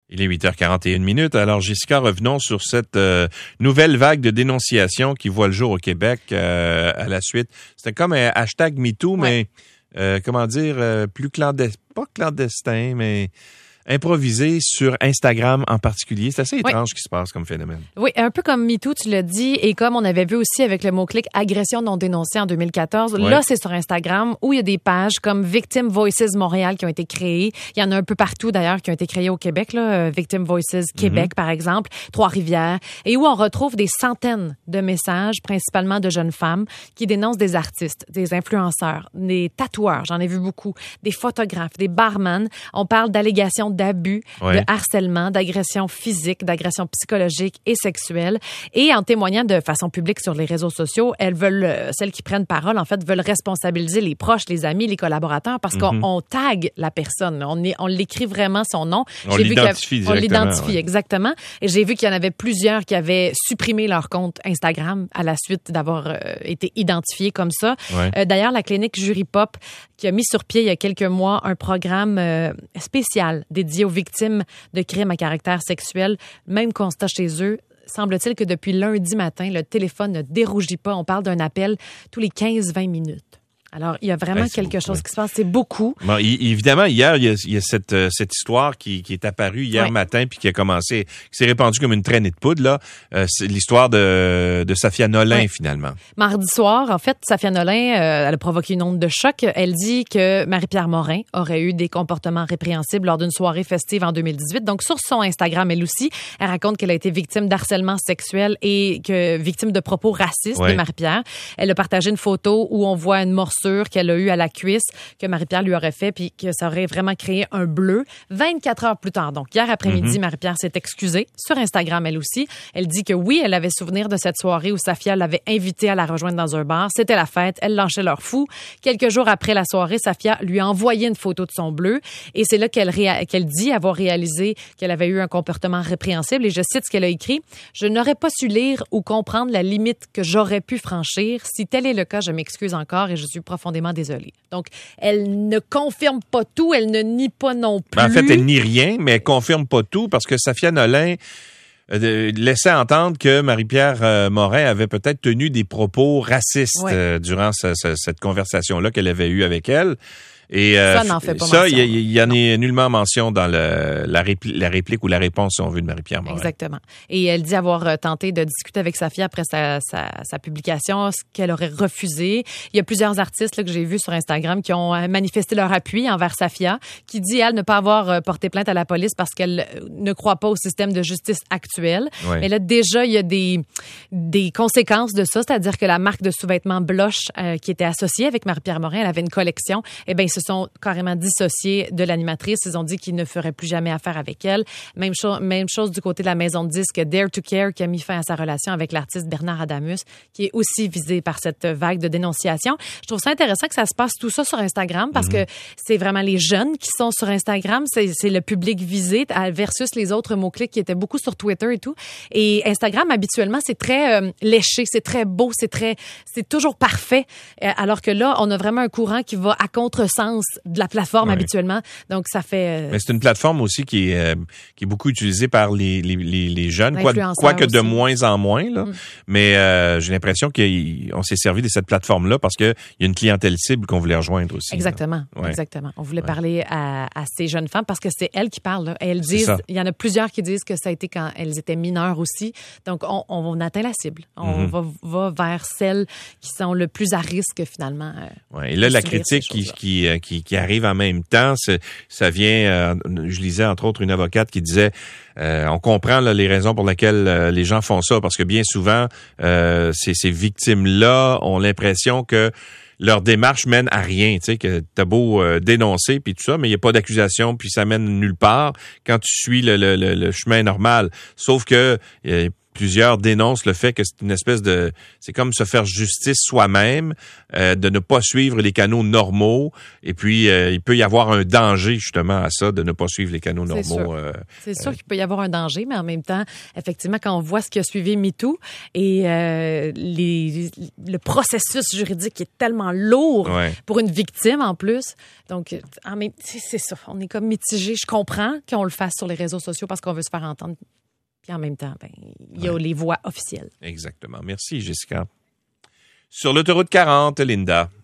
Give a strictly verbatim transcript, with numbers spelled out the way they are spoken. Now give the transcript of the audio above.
Il est huit heures quarante et une minutes. Alors, Jessica, revenons sur cette euh, nouvelle vague de dénonciation qui voit le jour au Québec euh, à la suite. C'était comme un hashtag MeToo, mais euh, comment dire, euh, plus clandestin, pas clandestin, mais improvisé sur Instagram en particulier. C'est assez étrange oui. ce qui se passe comme phénomène. Oui, un peu comme MeToo, tu l'as dit, et comme on avait vu aussi avec le mot-clic « agression non dénoncée » en deux mille quatorze. Oui. Là, c'est sur Instagram où il y a des pages comme Victim Voices Montréal qui ont été créées. Il y en a un peu partout d'ailleurs qui ont été créées au Québec, là. Victim Voices Québec, mm-hmm. par exemple, Trois-Rivières, et où on retrouve des centaines de messages, principalement de jeunes femmes, qui dénoncent des artistes, des influenceurs, des tatoueurs, j'en ai vu beaucoup, des photographes, des barman. On parle d'allégations d'abus, oui. de harcèlement, d'agression physique, d'agression psychologique et sexuelle. Et en témoignant de façon publique sur les réseaux sociaux, elles veulent, celles qui prennent parole, en fait, veulent responsabiliser les proches, les amis, les collaborateurs, parce mm-hmm. qu'on on tag la personne. On, est, on l'écrit vraiment son nom. On J'ai l'identifie vu On l'identifie, ouais. exactement. Et j'ai vu qu'il y en avait plusieurs qui avaient supprimé leur compte Instagram à la suite d'avoir euh, été identifiés comme ça. Ouais. Euh, d'ailleurs, la clinique Jury Pop, qui a mis sur pied il y a quelques mois un programme euh, spécial dédié aux victimes de crimes à caractère sexuel. Même constat chez eux. Semble-t-il que depuis lundi matin, le téléphone ne dérougit pas. On parle d'un appel tous les quinze à vingt minutes. Alors, il y a vraiment ben, quelque beaucoup, chose ouais. qui se passe. C'est beaucoup. Bon, y, évidemment, hier, il y a, il y a cette, euh, cette histoire qui, qui est apparue hier ouais. matin puis qui a commencé, qui s'est répandue comme une traînée de poudre, là. Euh, c'est l'histoire de, de Safia Nolin, ouais. finalement. Mardi soir, en fait, Safia Nolin, euh, elle a provoqué une onde de choc. Elle dit que Marie-Pierre Morin aurait eu des comportements répréhensibles lors d'une soirée festive en deux mille dix-huit. Donc, sur son Instagram, elle aussi, elle raconte qu'elle a été victime d'harcèlement sexuel et que victime de propos racistes ouais. de Marie-Pierre. Elle a partagé une photo où on voit une morceau qu'elle a eu à la cuisse, que Marie-Pierre lui aurait fait, puis que ça aurait vraiment créé un bleu. vingt-quatre heures plus tard, donc hier après-midi, mm-hmm. Marie-Pierre s'est excusée sur Instagram, elle aussi. Elle dit que oui, elle avait souvenir de cette soirée où Safia l'avait invitée à la rejoindre dans un bar. C'était la fête, elle lâchait leur fou. Quelques jours après la soirée, Safia lui a envoyé une photo de son bleu, et c'est là qu'elle, réa- qu'elle dit avoir réalisé qu'elle avait eu un comportement répréhensible, et je cite ce qu'elle a écrit. « Je n'aurais pas su lire ou comprendre la limite que j'aurais pu franchir. Si tel est le cas, je m'excuse encore et je suis profondément désolée. » Donc, elle ne confirme pas tout, elle ne nie pas non plus. Ben, en fait, elle nie rien, mais elle confirme pas tout parce que Safia Nolin euh, laissait entendre que Marie-Pierre euh, Morin avait peut-être tenu des propos racistes ouais. euh, durant ce, ce, cette conversation-là qu'elle avait eue avec elle. Et euh, ça n'en fait pas ça, mention. il y, y en est nullement mention dans le, la, répli- la réplique ou la réponse, si on veut, de Marie-Pierre Morin. Exactement. Et elle dit avoir tenté de discuter avec Safia après sa, sa, sa publication, ce qu'elle aurait refusé. Il y a plusieurs artistes là, que j'ai vus sur Instagram qui ont manifesté leur appui envers Safia, qui dit, elle, ne pas avoir porté plainte à la police parce qu'elle ne croit pas au système de justice actuel. Oui. Mais là, déjà, il y a des, des conséquences de ça, c'est-à-dire que la marque de sous-vêtements Bloch, euh, qui était associée avec Marie-Pierre Morin, elle avait une collection, eh bien, se sont carrément dissociés de l'animatrice. Ils ont dit qu'ils ne feraient plus jamais affaire avec elle. Même, cho- même chose du côté de la maison de disques Dare to Care, qui a mis fin à sa relation avec l'artiste Bernard Adamus, qui est aussi visé par cette vague de dénonciation. Je trouve ça intéressant que ça se passe tout ça sur Instagram parce mm-hmm. que c'est vraiment les jeunes qui sont sur Instagram. C'est, c'est le public visé versus les autres mots-clics qui étaient beaucoup sur Twitter et tout. Et Instagram, habituellement, c'est très euh, léché, c'est très beau, c'est très, c'est toujours parfait. Alors que là, on a vraiment un courant qui va à contresens de la plateforme oui. habituellement. Donc, ça fait... Euh... Mais c'est une plateforme aussi qui est, euh, qui est beaucoup utilisée par les, les, les, les jeunes, quoi, quoi que de moins en moins. Là. Mm. Mais euh, j'ai l'impression qu'on s'est servi de cette plateforme-là parce qu'il y a une clientèle cible qu'on voulait rejoindre aussi. Exactement. Ouais. Exactement. On voulait ouais. parler à, à ces jeunes femmes parce que c'est elles qui parlent. Là. Elles disent, il y en a plusieurs qui disent que ça a été quand elles étaient mineures aussi. Donc, on, on atteint la cible. On mm-hmm. va, va vers celles qui sont le plus à risque, finalement. Euh, ouais. Et là, la critique qui, qui, qui, qui arrive en même temps, c'est, ça vient, euh, je lisais entre autres une avocate qui disait, euh, on comprend là, les raisons pour lesquelles euh, les gens font ça, parce que bien souvent, euh, ces, ces victimes-là ont l'impression que leur démarche mène à rien, tu sais, que t'as beau euh, dénoncer puis tout ça, mais il y a pas d'accusation puis ça mène nulle part quand tu suis le, le, le, le chemin normal. Sauf que euh, plusieurs dénoncent le fait que c'est une espèce de, c'est comme se faire justice soi-même, euh, de ne pas suivre les canaux normaux. Et puis, euh, il peut y avoir un danger justement à ça, de ne pas suivre les canaux normaux. C'est sûr, euh, c'est sûr euh, qu'il peut y avoir un danger, mais en même temps, effectivement, quand on voit ce qui a suivi MeToo et euh, les, le processus juridique est tellement lourd ouais. pour une victime en plus. Donc, en même, c'est, c'est ça. On est comme mitigé. Je comprends qu'on le fasse sur les réseaux sociaux parce qu'on veut se faire entendre. Puis en même temps, ben, il y a ouais. les voix officielles. Exactement. Merci, Jessica. Sur l'autoroute quarante, Linda.